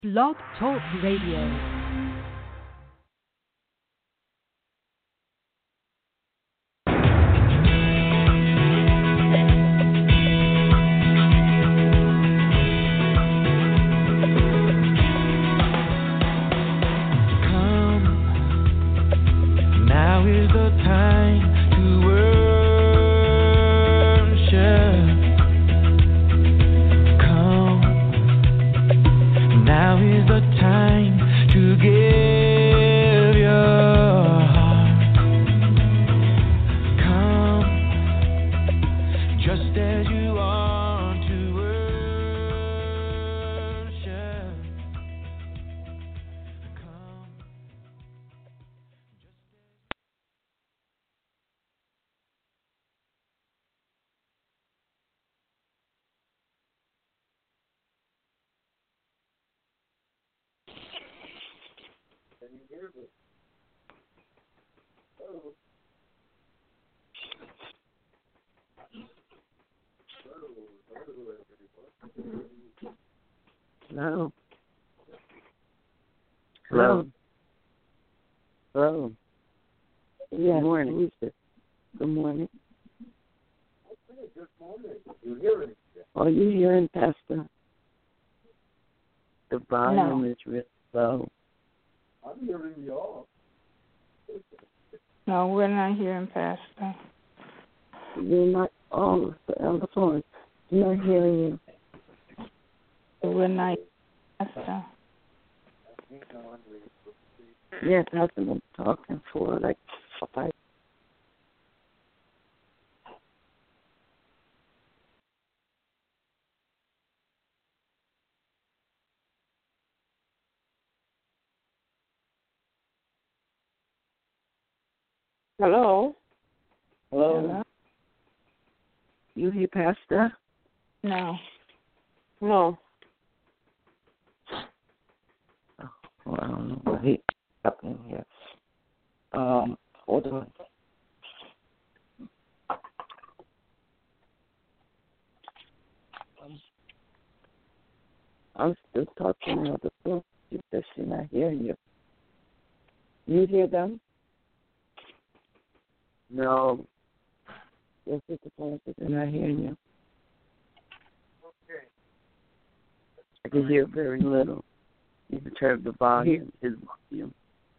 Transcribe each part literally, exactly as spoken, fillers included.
Blog Talk Radio. Hello. Hello. Hello. Yes, good morning. Who's this? Good morning. Good morning. You hearing? Are you hearing, Pastor? The volume no. is real low. I'm hearing y'all. No, we're not hearing Pastor. You're not on the phone. You're not hearing you. We're not Pastor. Yes, I've been talking for like five. Hello? Hello? Hello? You hear Pastor? No. No. Oh, well, I don't know what he's happening here. Um, hold on. Um, I'm still talking on the phone. She says she's not hearing you. You hear them? No. Yes, it's the phone. They're not hearing you. Okay. I can hear very little. You can turn the volume. His volume.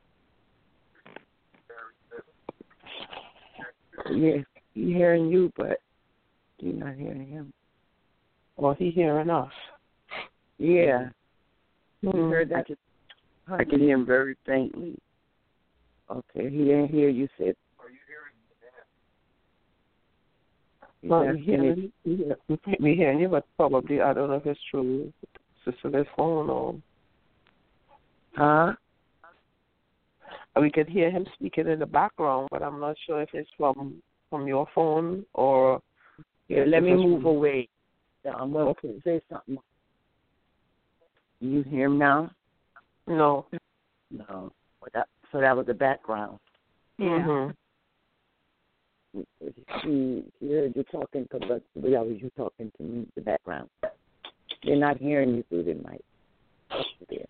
Yes, he's hearing you, but you're not hearing him. Well, he hearing us. Yeah. Mm-hmm. You heard that? I can, I can hear him very faintly. Okay, he didn't hear you say. Are you hearing Well, we hearing, yeah, we hearing you, but probably, I don't know if it's true. Sister's phone or... Huh? We could hear him speaking in the background, but I'm not sure if it's from from your phone or... Yeah, let me move from... away. Yeah, I'm going to say something. You hear him now? No. No. Well, that, so that was the background. Yeah. Mm-hmm. She, she heard you talking, but that was you talking to me in the background. They're not hearing you through the mic. There.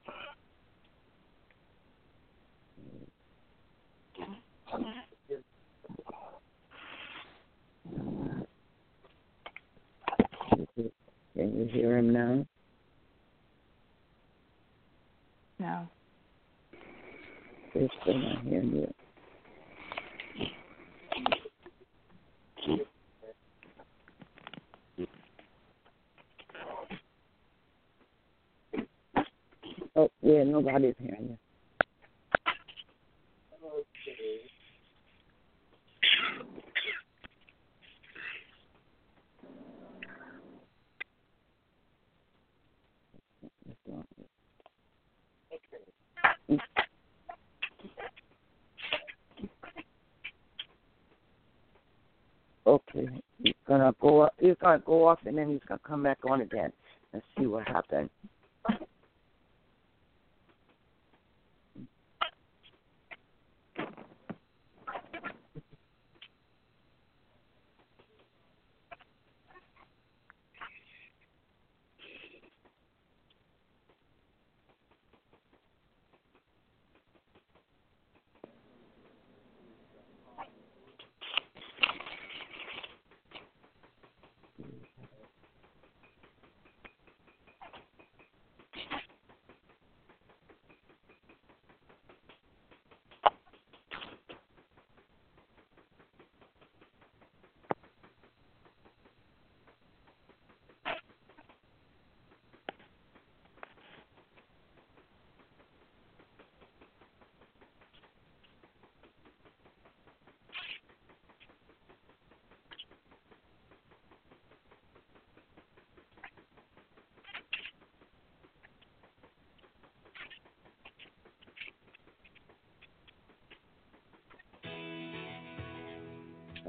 Can you hear him now? No. They're still not hearing you. Oh, yeah, nobody's hearing you. Okay, he's gonna go up. He's gonna go off, and then he's gonna come back on again and see what happens.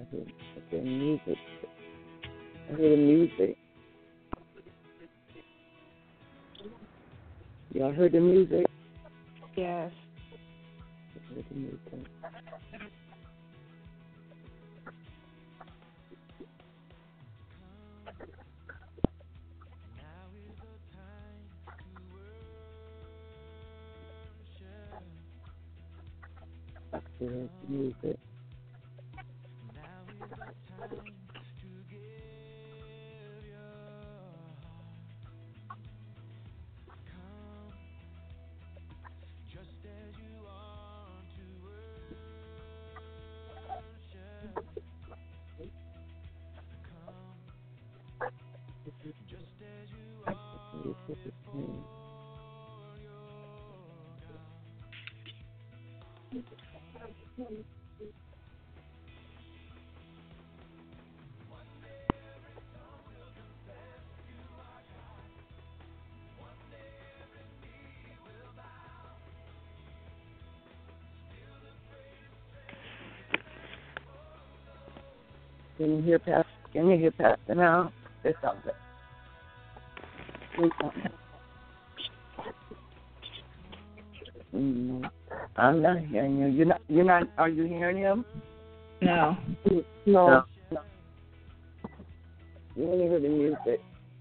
I heard, I heard music. I heard the music. Y'all heard the music? Yes. I heard the music. I heard the music. Can you hear Pastor? Can you hear Pastor now? There's something. There's something. Mm-hmm. I'm not hearing you. You're not. You're not. Are you hearing him? No. No. No. You only heard the music.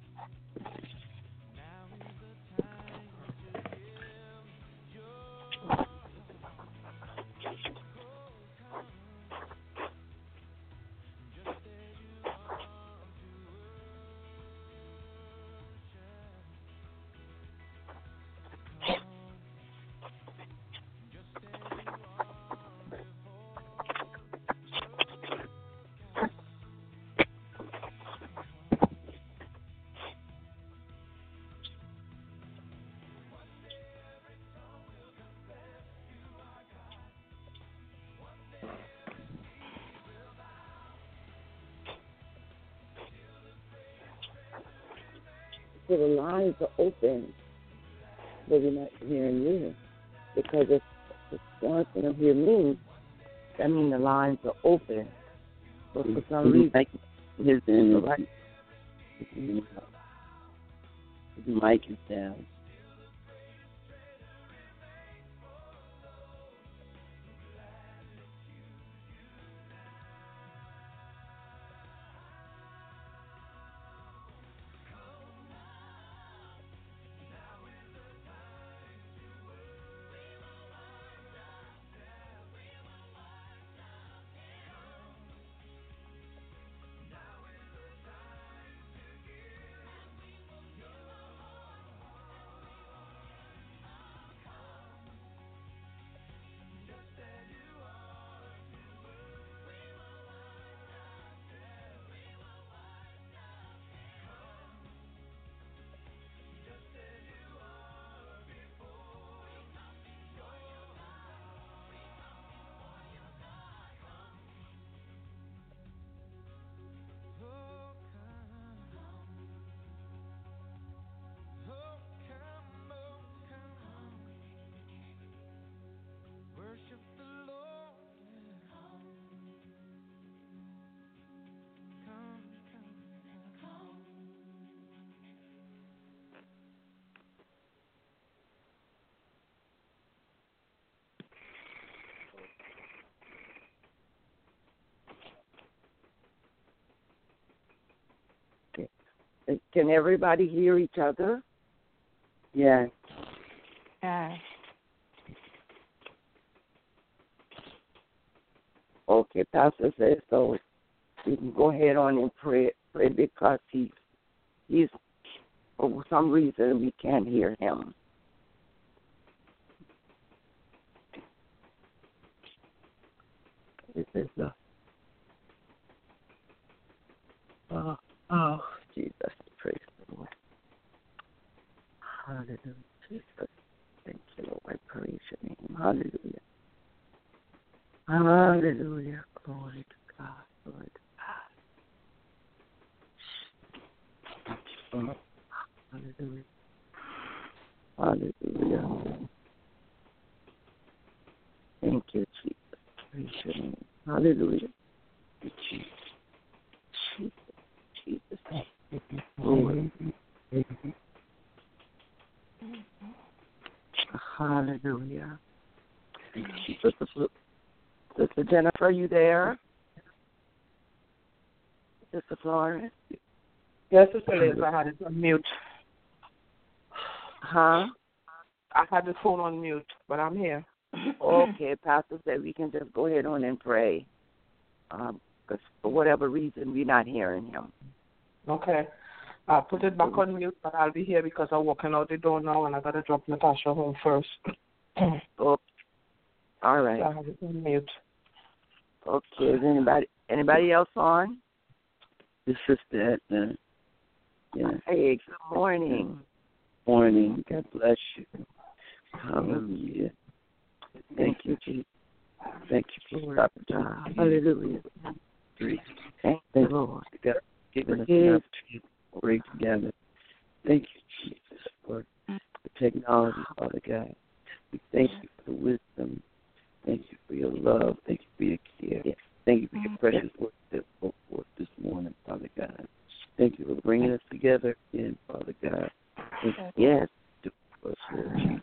So the lines are open, but we're not hearing you. Because if the ones don't hear me, that means the lines are open. But for some reason, like his, his, right. his mic is down. Can everybody hear each other? Yes. Yes. Okay, Pastor says so. You can go ahead on and pray, pray because he, he's, for some reason, we can't hear him. This is the, oh, oh, Jesus, praise the Lord. Hallelujah, Jesus. Thank you, Lord. I praise your name. Hallelujah. Hallelujah. Glory to God. Glory to God. Hallelujah. Hallelujah. Thank you, Jesus. Praise your name. Hallelujah. you, Jesus. Jesus. Jesus. Lord. Hallelujah. Sister, Fl- Sister Jennifer, you there? Sister Florence? Yes, Sister Liz, I had it on mute. Huh? I had the phone on mute, but I'm here. Okay, Pastor said we can just go ahead on and pray. Um, because for whatever reason, we're not hearing him. Okay. I'll put it back on mute, but I'll be here because I'm walking out the door now and I got to drop Natasha home first. Oh, all right. So I have it on mute. Okay, is anybody anybody else on? This Sister Edna. Yeah. Hey, good morning. Morning. God bless you. Hallelujah. Thank you, Jesus. Thank you for the opportunity. Hallelujah. Thank you, Lord. God giving us Yes. an opportunity to pray together. Thank you, Jesus, for the technology, Father God. We thank you for the wisdom. Thank you for your love. Thank you for your care. Thank you for your precious work that spoke forth this morning, Father God. Thank you for bringing us together again, Father God. Thank you. Yes. For us, Lord Jesus.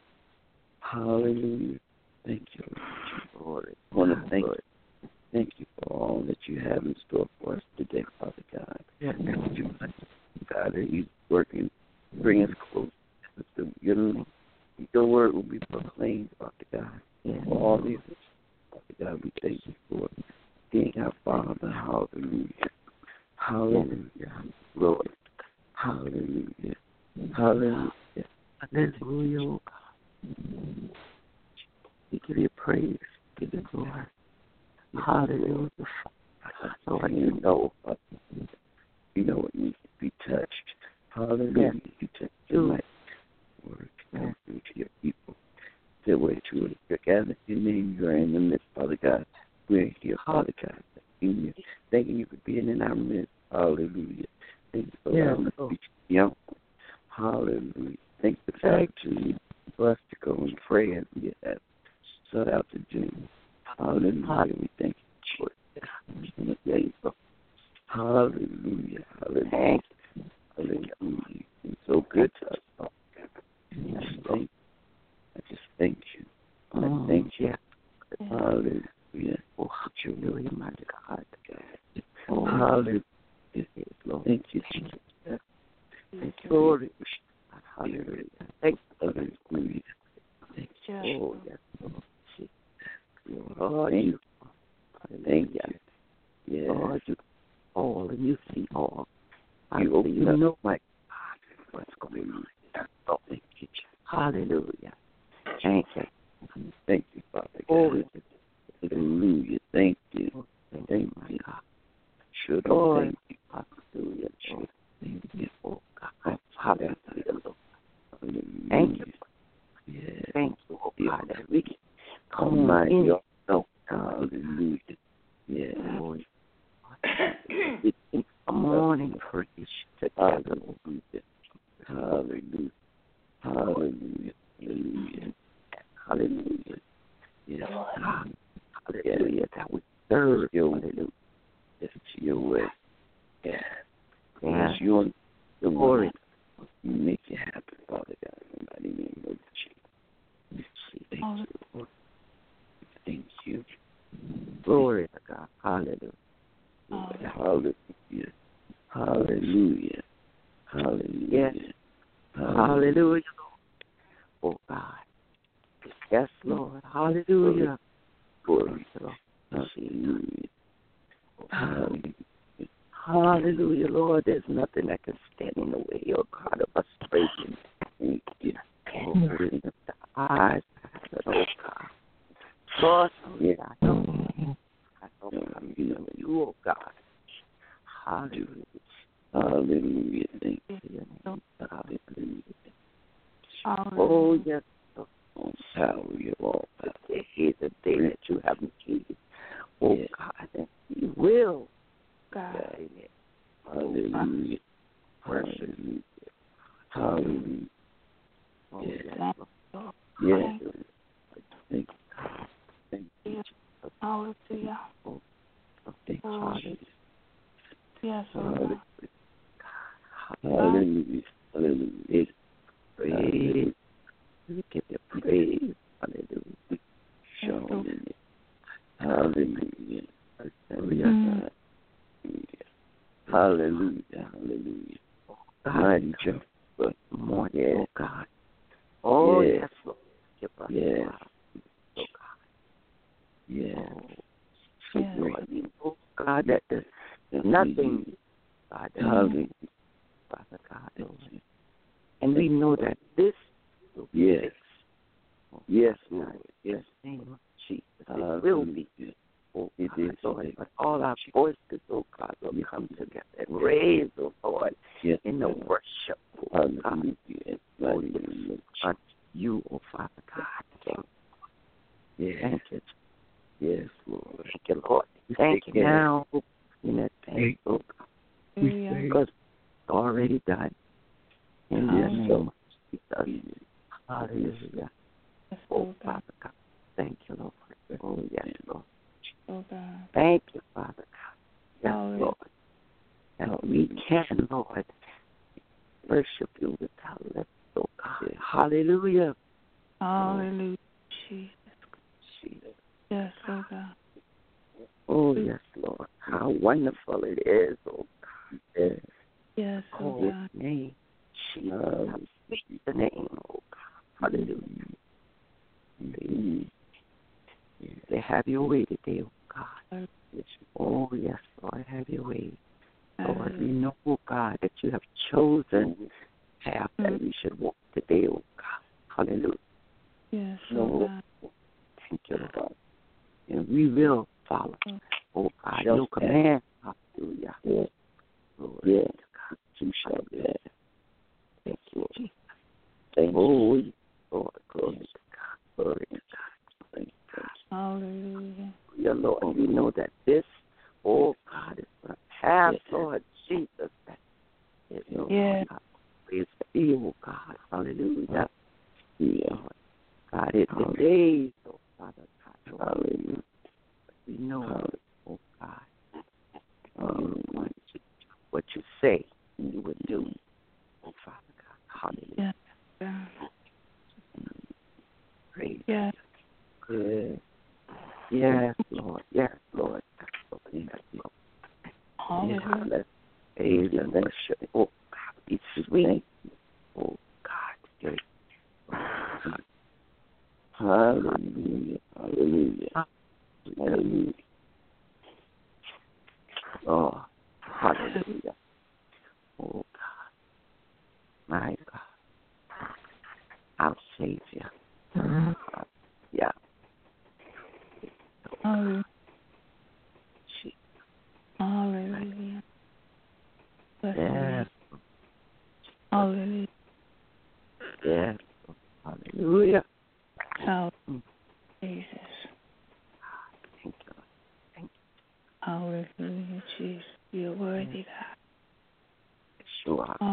Hallelujah. Thank you, Lord. I want to thank you. Thank you for all that you have in store for us today, Father God. Yes. Thank you, God, that you're working, bring us close. Your, your word will be proclaimed, Father God. Yes. For all these, Father God, we thank you for being our Father. Hallelujah. Hallelujah. Lord. Hallelujah. Hallelujah. Hallelujah, oh God. We give you praise. Give you glory. Hallelujah. Lord, you know, you know what needs to be touched. Hallelujah. You touch your life. Word come through to your people. Their way to it. You're gathered in your name. You're in the midst, Father God. We're here, Father God. Thanking you, thanking you for being in our midst. Hallelujah. Thank you for allowing us to be young. Hallelujah. Thank you for the opportunity for us to go and pray as we have set out to do. Hallelujah. We thank you for it. Hallelujah. Hallelujah. Hallelujah. You're so good to us. Oh, I just thank, I just thank you. I thank you. Hallelujah. Oh, hallelujah, my God. Oh, hallelujah. Thank you, Jesus. Thank you, Lord. Hallelujah. Thank you. Hallelujah. Thank you. Oh, yes. Lord, thank you. Thank you. Yes. Lord, you all and you see all. You, you know, my God, what's going on. Oh, thank you. Hallelujah. Thank you. Thank you, Father God. Hallelujah. Thank you. Thank you. Sure, Lord. Thank you. Hallelujah. Sure. Thank you. Oh, God. Hallelujah. Thank you. Yes. Thank you, oh, God, that we can come on in. Oh, hallelujah. Yes. Lord. We can come on and praise together. Hallelujah. Hallelujah. Hallelujah. Hallelujah. Yes. Hallelujah. That we serve your way. It's your way. Yeah. Yes. Your glory. You make it happen, Father God. In the mighty name of Jesus. Thank you, Lord. Thank you. Glory to God. Hallelujah. Hallelujah. Hallelujah. Hallelujah. Yes. Hallelujah. Oh, God. Yes, Lord. Hallelujah. Glory to God. Hallelujah. Hallelujah. Hallelujah, Lord. There's nothing that can stand in the way, oh God, of us praising. Thank you. Open up the eyes, oh God. Lord, yeah. I know. I know I'm in you, oh God. Hallelujah. Hallelujah. Thank you. Hallelujah. Oh, yes. Oh, hallelujah. Oh, this is the day that you have made. Oh, yes. God, and you will. God. Hallelujah. Hallelujah. Hallelujah. Oh, yes. Yes. Thank you. Thank you. Hallelujah. Oh, thank you. praise. Hallelujah. Show it. Hallelujah. Hallelujah. Mm. Hallelujah. Hallelujah. Mighty Jehovah. More, yes. Oh, God. Oh, yes, yes Lord. Yes. Oh, God. Yes. Oh, yes. Lord. Oh, God, that there's nothing, God, that Hallelujah. Father God, Lord. And we know that this will be yes. fixed. Oh, yes, Lord. Yes. In the name of Jesus. It will be fixed. Oh, it is, Lord. But all our voices, oh God, will come together and raise, oh Lord, yes. in the worship, oh God. Yes. Oh, yes. Unto you, oh Father God. Thank you. Yes. Thank you. Yes, Lord. Thank you, Lord. Thank you now in advance, oh God. Because it's already done. In the name of Jesus. Hallelujah. Oh, Father God. Thank you, Lord. Oh, yes, Lord. Oh, God. Thank you, Father God. Yes, oh, Lord. And we can, Lord, worship you with our lips, oh God. Hallelujah. Hallelujah. Jesus. Jesus. Yes, oh God. Oh, yes, Lord. How wonderful it is, oh God. Yes, yes oh oh, God. Name. Jesus. How sweet the name, oh God. Hallelujah. Mm-hmm. They have your way today, oh God. Oh, yes, Lord, have your way. Lord, we know, oh God, that you have chosen path that we should walk today, oh God. Hallelujah. Yes, oh Lord, God. thank you, Lord. And we will follow, oh God, your command. Hallelujah. Yes. Lord, yes. God, you shall be there. Thank you, Lord. Thank Oh, you, Lord. Glory to God. Glory to God. Thank you, God. Hallelujah. Your Lord, we know that this, oh God, is going to pass, yes. Lord Jesus. That is, oh yes. God, praise you, oh God. Hallelujah. Yeah. God, it's the days, oh Father God. Hallelujah. We know, Hallelujah. Oh God, you want to do what you say you would do, oh Father God. Hallelujah. Yeah. Praise yeah. you. Yes, Lord. Yes, Lord. Yes, Lord. Hallelujah. Praise and worship. Oh God, be sweet. Oh God, hallelujah. Hallelujah. Hallelujah. Oh, hallelujah. Oh God, my God, our Savior. Mm-hmm. Yeah. Hallelujah. Hallelujah. Yes. Hallelujah. Yes. Hallelujah. Hallelujah. Jesus. Thank you. Thank you. Hallelujah, Jesus. You're worthy, God. Sure. Oh.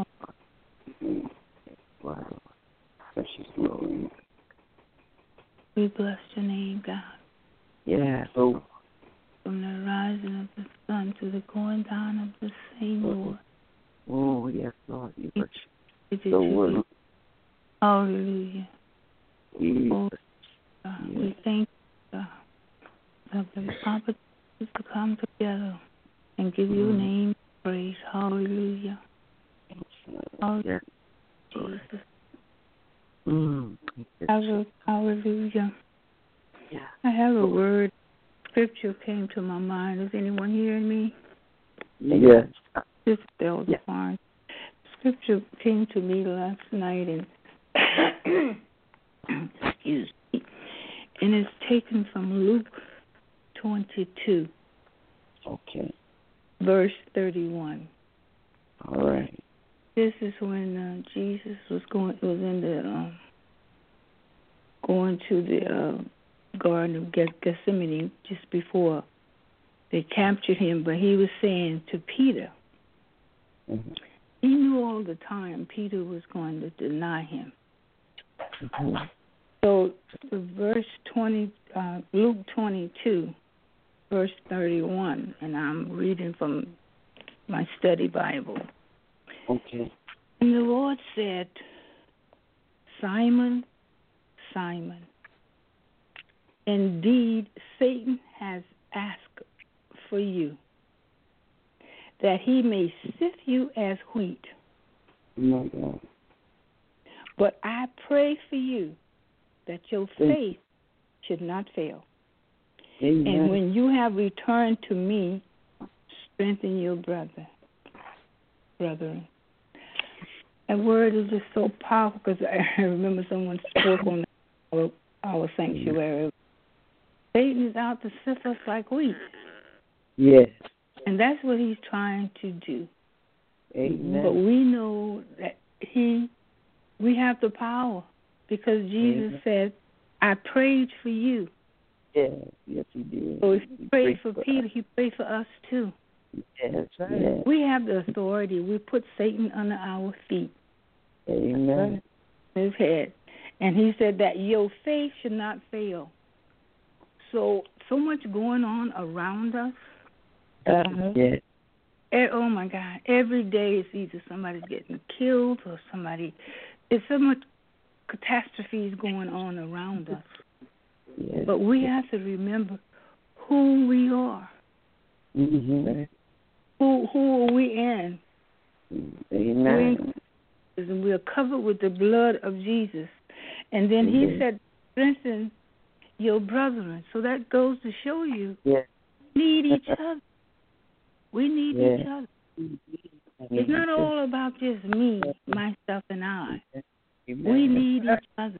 Wow. Precious Lord. We bless your name, God. Yes. Oh. From the rising of the sun to the going down of the same, Lord. Oh, yes, Lord. You we, worship the word. Hallelujah. Jesus. Oh, God. Yes. We thank you, God, for the opportunity to come together and give your mm. name praise. Hallelujah. Hallelujah. Yes. Jesus. Mm. Hallelujah. Yeah. I have a word. Scripture came to my mind. Is anyone hearing me? Yes. This is yes. fine. Scripture came to me last night, and excuse me, and it's taken from Luke twenty-two. Okay. Verse thirty-one. All right. This is when uh, Jesus was going. Was in the um, going to the uh, Garden of Gethsemane just before they captured him, but he was saying to Peter, mm-hmm. he knew all the time Peter was going to deny him. Mm-hmm. So verse twenty, uh, Luke twenty-two, verse thirty-one, and I'm reading from my study Bible. Okay. And the Lord said, Simon, Simon, indeed, Satan has asked for you, that he may sift you as wheat. My God. But I pray for you that your faith should not fail. Amen. And when you have returned to me, strengthen your brother, brethren. That word is just so powerful because I remember someone spoke on our, our sanctuary. Satan is out to sift us like wheat. Yes. And that's what he's trying to do. Amen. But we know that he, we have the power because Jesus Amen. Said, I prayed for you. Yes, yes, he did. So if he, he prayed, prayed for, for Peter, us. he prayed for us too. Yes, right. Yes. We have the authority. We put Satan under our feet. Amen. His head. And he said that your faith should not fail. So, so much going on around us. Uh-huh. Yes. Oh, my God. Every day it's either somebody's getting killed or somebody. There's so much catastrophes going on around us. Yes. But we have to remember who we are. Mm-hmm. Who who are we in? Amen. And we are covered with the blood of Jesus. And then he mm-hmm. said, strengthen your brethren. So that goes to show you yes. we need each other. We need yes. each other. It's not all about just me, myself, and I. Amen. We need each other.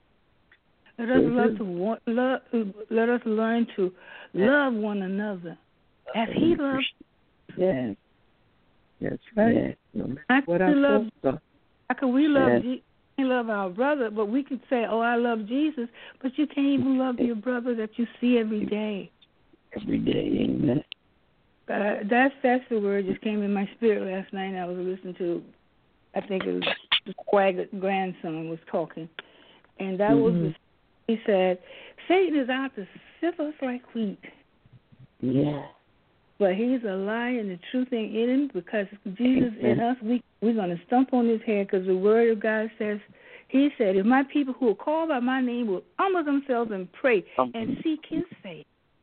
Let us love to want, love, let us learn to love one another as He loves. Yes, that's right. Yes. How what can we love? So. How can we love? Yes. Je- we love our brother, but we could say, "Oh, I love Jesus," but you can't even love your brother that you see every day. Every day, amen. Uh, that's that's the word just came in my spirit last night. I was listening to, I think it was the Quagga grandson was talking, and that mm-hmm. was the. He said, Satan is out to sift us like wheat. Yeah. But he's a liar and the truth ain't in him because Jesus in us, we, we're going to stump on his head because the word of God says, he said, if my people who are called by my name will humble themselves and pray um, and seek his face.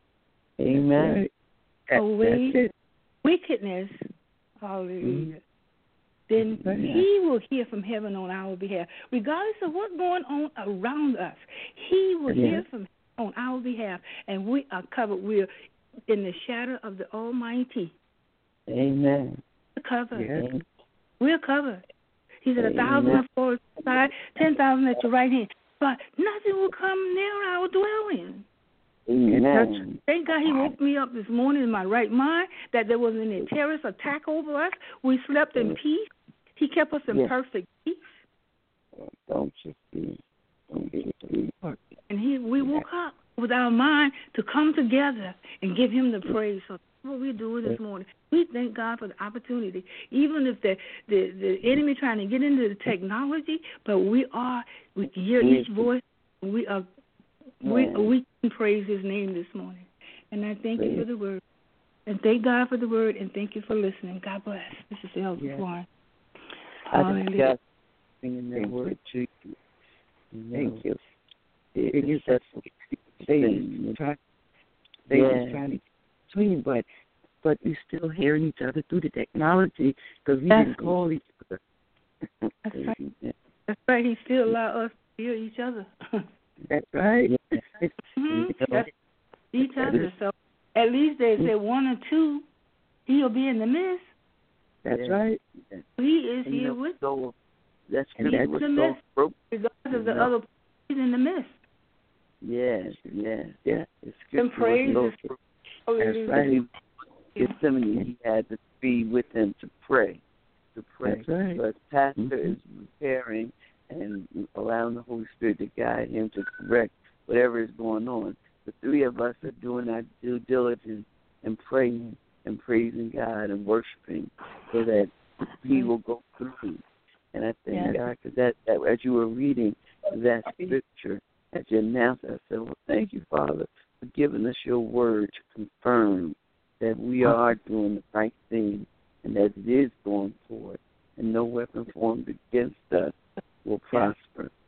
Amen. Away wickedness, hallelujah. Mm-hmm. Then he will hear from heaven on our behalf. Regardless of what's going on around us, he will yeah. hear from heaven on our behalf. And we are covered. We're in the shadow of the Almighty. Amen. We're covered. Yeah. We're covered. He said, Amen. a thousand on your side, ten thousand at your right hand. But nothing will come near our dwelling. Amen. Thank God he woke me up this morning in my right mind, that there wasn't any terrorist attack over us. We slept in peace. He kept us in yes. perfect peace. Don't you see? Don't you see? And he, we woke up with our mind to come together and give him the praise. So that's what we're doing this morning. We thank God for the opportunity, even if the, the, the enemy trying to get into the technology, but we are, we can hear each voice. We are We, we can praise his name this morning. And I thank you for the word. And thank God for the word, and thank you for listening. God bless. This is Elder yes. Warren. Hallelujah. I singing that word to you. Thank you. It is that Satan trying to between, but but we still hearing each other through the technology because we That's didn't call each other. That's right. That's right. He still allow us to hear each other. That's right. Mm-hmm. That's each other. So at least they say one or two, he'll be in the midst. That's right. He is and here you know, with so that's and he's in the midst. So regardless of the know. other, he's in the midst. Yes, yes, yes. It's good. And praise is That's right. Gethsemane, he had to be with him to pray, to pray. That's right. But Pastor mm-hmm. is preparing and allowing the Holy Spirit to guide him to correct whatever is going on. The three of us are doing our due diligence and praying and praising God and worshiping so that he will go through. And I thank yes. God because that, that, as you were reading that scripture, as you announced, I said, well, thank you, Father, for giving us your word to confirm that we are doing the right thing and that it is going forward and no weapon formed against us will prosper.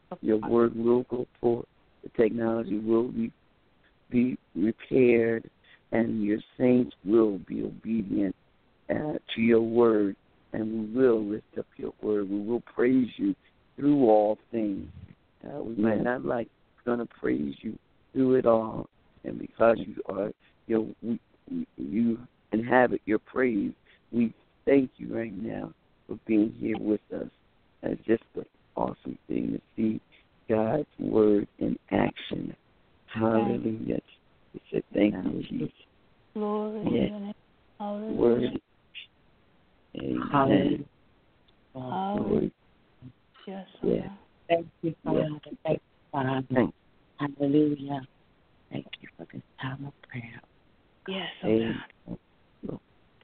Your word will go forth. The technology will be, be repaired, and your saints will be obedient uh, to your word, and we will lift up your word. We will praise you through all things. Uh, we might not like going to praise you through it all, and because you are, you know, we, you inhabit your praise, we thank you right now for being here with us. It's just an awesome thing to see God's word in action. Hallelujah. We say thank you, Jesus. Glory to yes. your name. Hallelujah. Word. Amen. Hallelujah. Hallelujah. Yes, yes. Thank you, Father. Yes. Thank you, Father. Thank Hallelujah. Thank you for this time of prayer. yes, oh Amen. God.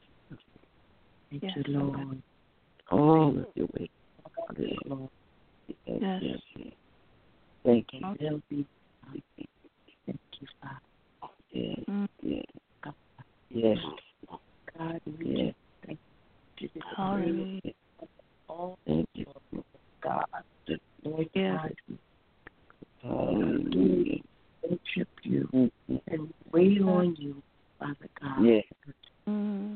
Thank Yes, you, Lord. All of your way. Yes, Lord. Yes, Yes. yes, yes. Thank you. And they'll be Thank you, Father. Yes, Mm. yes. Yes, God, we yes. just thank you. Just Hallelujah. all Thank you. God. Lord Yes. God, we Hallelujah. worship you Mm-hmm. and wait on you, Father God. Yes. Mm.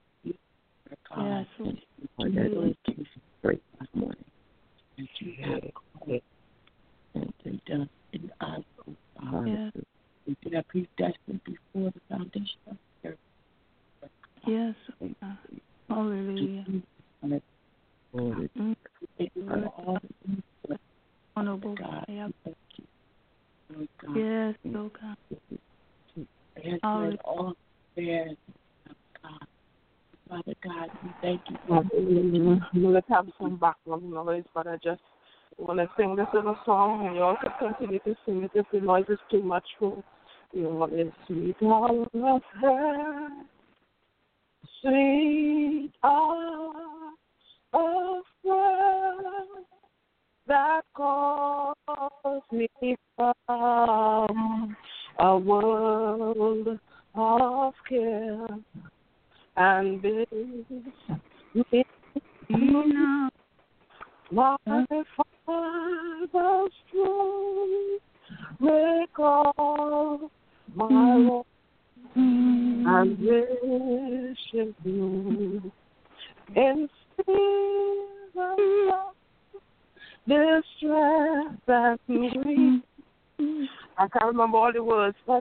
God, Yes. Oh, that is great this morning. that you have called and been done in us, oh Father. Yes. We have predestined before the foundation of the earth. Yes, oh God. Hallelujah. Lord, Mm. Thank you for all the things that Honorable God. God. Thank you, Lord God. Yes, oh God. Answering Hallelujah. all prayers, God. Father God, we thank you. Mm-hmm. Let's have some background noise, but I just want to sing this little song, and you all can continue to sing it if the noise is too much for you. Know, it's sweet out of her, sweet out of her, that calls me from a world of care. And this is No. my Father's throne, make all my Lord and worship you in spirit of distress and grief. I can't remember all the words, but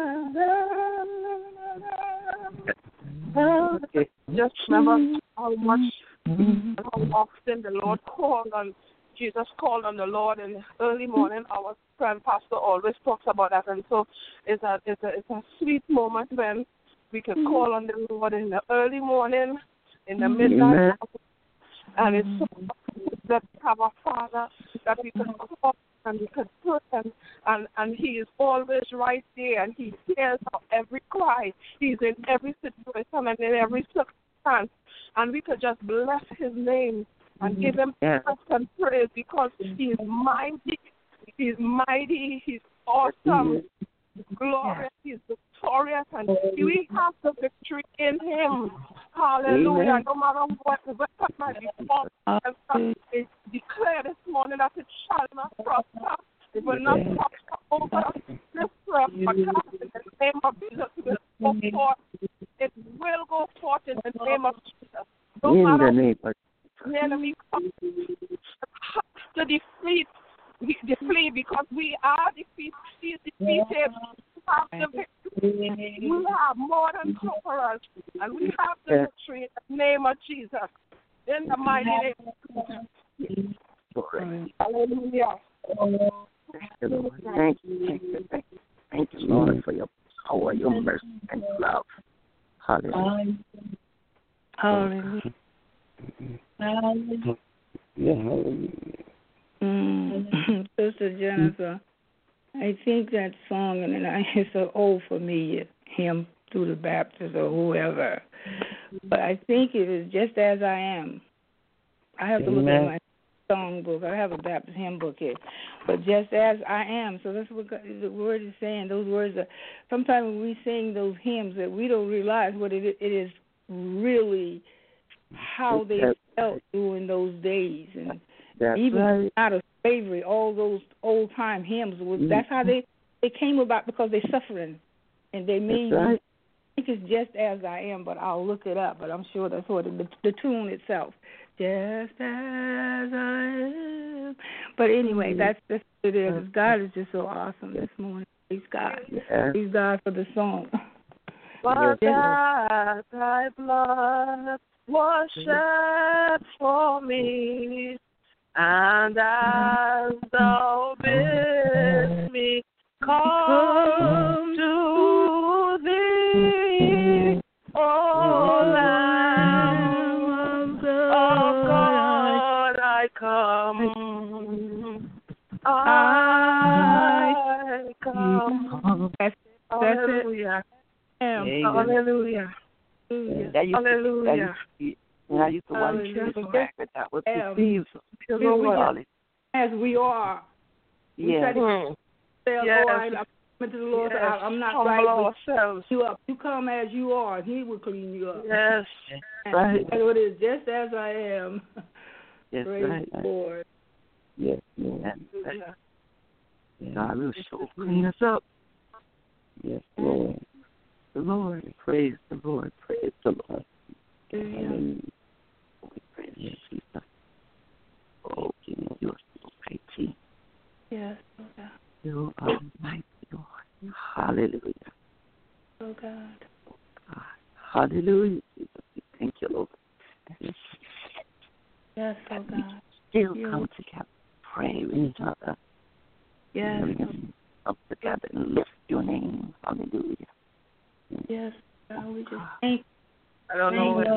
okay. just remember how much, how often the Lord called on, Jesus called on the Lord in the early morning. Our friend pastor always talks about that, and so it's a it's a it's a sweet moment when we can call on the Lord in the early morning, in the midnight hour, and it's so that we have a Father that we can call and we can pray, and, and and He is always right there, and He hears our every cry. He's in every situation and in every circumstance, and we could just bless His name and give Him Yeah. thanks and praise because He is mighty, He's mighty, He's awesome, glorious, He's victorious, and we have the victory in Him. Hallelujah. Amen. No matter what the weapon might be formed, and it's declared this morning that it shall not prosper. It will not prosper over this earth, but God, in the name of Jesus, it will go forth. It will go forth in the name of Jesus. No In matter the name of the enemy comes to defeat, defeat because we are defeated. He is defeated. We have the victory. We are more than conquerors, and we have the victory in the name of Jesus. In the mighty name of Jesus. Hallelujah. Thank you, Lord. Thank you, thank you, thank you. Thank you, Lord, for your power, your mercy, and your love. Hallelujah. Hallelujah. Yeah, hallelujah. Mm. Sister Jennifer, I think that song, and I, it's so old for me, him through the Baptist or whoever. But I think it is Just As I Am. I have to look at my song book. I have a Baptist hymn book here. But Just As I Am. So that's what the word is saying. Those words are, sometimes when we sing those hymns, that we don't realize what it, it is really, how they felt during those days. And That's even right. not a slavery, all those old time hymns. Was, Mm. That's how they, they came about, because they're suffering. And they made, That's right. I think it's Just As I Am, but I'll look it up. But I'm sure that's what it, the, the tune itself. Just as I am. But anyway, that's just what it is. God is just so awesome this morning. Praise God. Yes. Praise God for the song. But that thy blood was shed for me, and as thou bidst me come to thee, O Lamb of God, I come, I come. That's, that's Hallelujah. it. Hallelujah. That used to, Hallelujah. that used to be, and I used to watch Hallelujah. the fact that that was the Um, theme. we just- As we are. We Yeah. try to Mm. say, Yes. oh, I, I'm coming to the Lord. Yes. I, I'm not Humble right. But ourselves. you up. You come as you are, and He will clean you up. Yes. And Right. that's what it is. Just as I am. Yes, Praise right. the Lord. Yes, Lord. Hallelujah. God will show clean us up. Yes, Lord. The Lord. Praise the Lord. Praise the Lord. Hallelujah. We praise you, Jesus. Oh, King of yours, mighty. Yes, oh God. You are mighty, Lord. Hallelujah. Oh God. God. Hallelujah, Jesus. We thank you, Lord. Yes, oh God. Still You. come together, pray with each other. Yes. And come together and lift your name. Hallelujah. Yes, God. We just thank I don't know what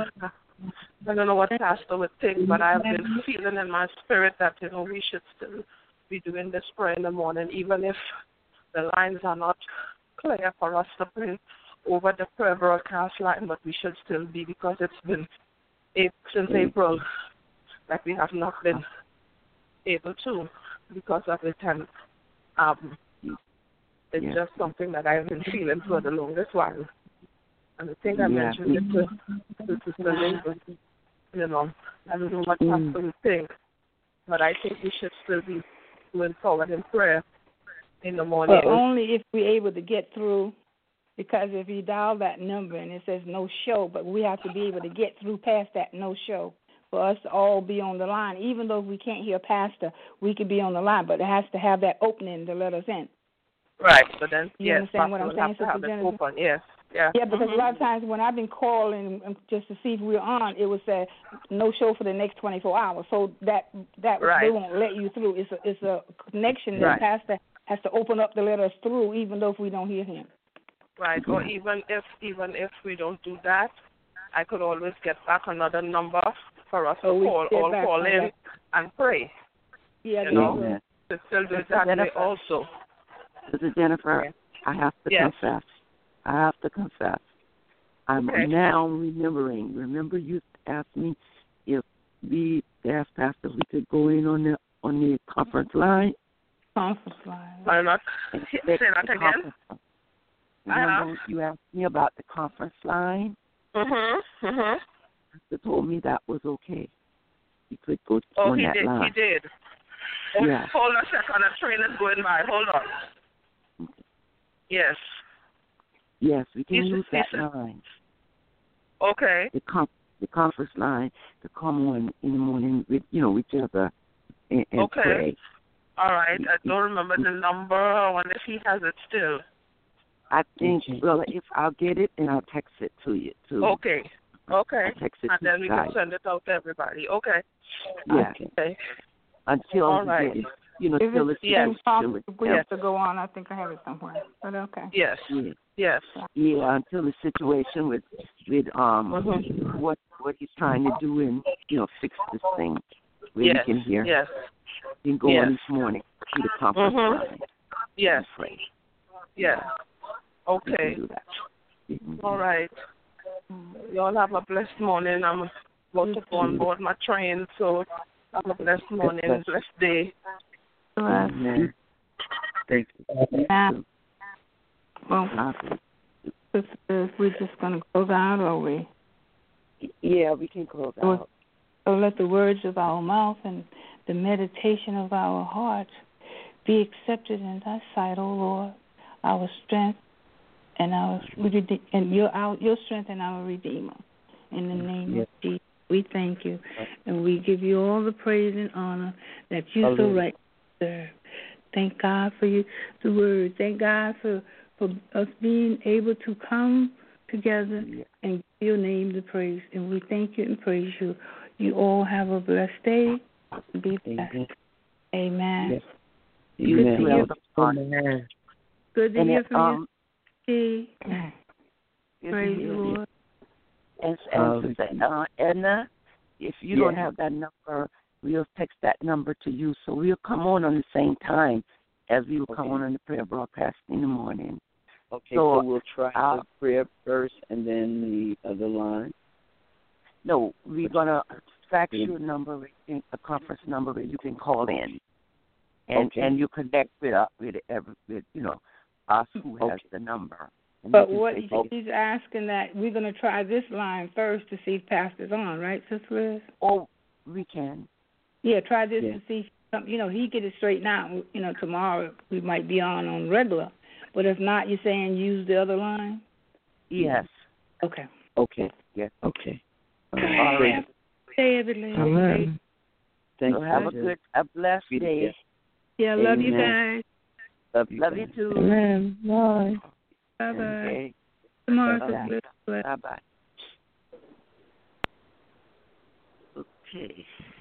I don't know what Pastor would think, but I've been feeling in my spirit that, you know, we should still be doing this prayer in the morning, even if the lines are not clear for us to pray over the prayer broadcast line, but we should still be, because it's been eight, since April that we have not been able to because of it, and um, it's Yeah. just something that I've been feeling for the longest while. And I think I Yeah. mentioned it to, to Sister Lincoln. You know, I don't know what Mm. Pastor would think, but I think we should still be going forward in prayer in the morning. But only if we're able to get through, because if you dial that number and it says no show, but we have to be able to get through past that no show for us to all be on the line. Even though we can't hear Pastor, we could be on the line, but it has to have that opening to let us in. Right, so then, You yes, understand what Pastor I'm will saying, have to have Sister it Jennifer? open, yes. Yeah, Yeah, because Mhm. a lot of times when I've been calling just to see if we're on, it would say no show for the next twenty-four hours. So that that Right. they won't let you through. It's a it's a connection that Right. Pastor has to open up to let us through, even though if we don't hear him. Right, or even if even if we don't do that, I could always get back another number for us Oh, to we call get or back call on in that. and pray. Yeah, You they know, will. to still do it Sister that way Jennifer. also. Sister Jennifer, Okay. I have to Yes. confess. I have to confess. I'm Okay. now remembering. Remember, you asked me if we asked Pastor if we could go in on the on the conference line. Conference line. Why not? and Say check that the again. conference line. Remember, Uh-huh. you asked me about the conference line. Mhm. Mhm. Pastor told me that was okay. You could go Oh, on he that did. line. He did. Oh, Yeah. Hold on a second. A train is going by. Hold on. Yes. Yes, we can He use said- that he said- line. Okay. The com- the conference line to come on in the morning with you know each other and, and Okay. pray. All right. I don't remember the number. I wonder if he has it still. I think well if I'll get it and I'll text it to you too. Okay. Okay. I'll text it And to then you we guys. can send it out to everybody. Okay. Yeah. Okay. Until All you right. get it. You know, If till it's it's yes. impossible, till we it's have to go on. I think I have it somewhere. But okay. Yes. yeah. Yes. Yeah, until the situation with with um Mhm. what what he's trying to do and you know fix this thing where Yes. we can hear. Yes. We can go Yes. on this morning to the conference Mhm. line. Yes. And pray. Yes. We Okay. can do that. Mhm. All right. Y'all have a blessed morning. I'm about to go on board my train, so have a blessed morning, blessed day. Amen. Thank you. Yeah. Well, Awesome. sisters, we're just going to close out, or we? Yeah, we can close Well, out. So let the words of our mouth and the meditation of our hearts be accepted in thy sight, O Lord, our strength and our and your our, your strength and our Redeemer. In the name yes. of Jesus, we thank you, and we give you all the praise and honor that you Hallelujah. so right deserve. Thank God for you, the word. Thank God for, for us being able to come together yes. and give your name the praise. And we thank you and praise you. You all have a blessed day. Be blessed. Amen. Yes. Good Amen. to hear from you. Good to and hear it, from um, you. Praise the Lord. And, and uh, Edna, if you yeah. don't have that number, we'll text that number to you. So we'll come on on the same time as we will okay. come on on the prayer broadcast in the morning. Okay, so, so we'll try uh, the prayer first and then the other line? No, we're going to fax you a number, a conference number where you can call in. And okay. and you connect with, uh, with, every, with, you know, us who has okay. the number. And but what say, he's asking that we're going to try this line first to see if Pastor's on, right, Sister Liz? Oh, we can. Yeah, try this yeah. to see if, you know, he get it straightened out. You know, tomorrow we might be on on regular. But if not, you're saying use the other line? Yes. Okay. Okay. Yeah. Okay. All right. Hey, everything. Amen. Thank so you. Have a good, a blessed day. Yeah, love Amen. you guys. Love you, love you too. Amen. Bye. Bye bye. Okay. Tomorrow. Bye bye. Okay.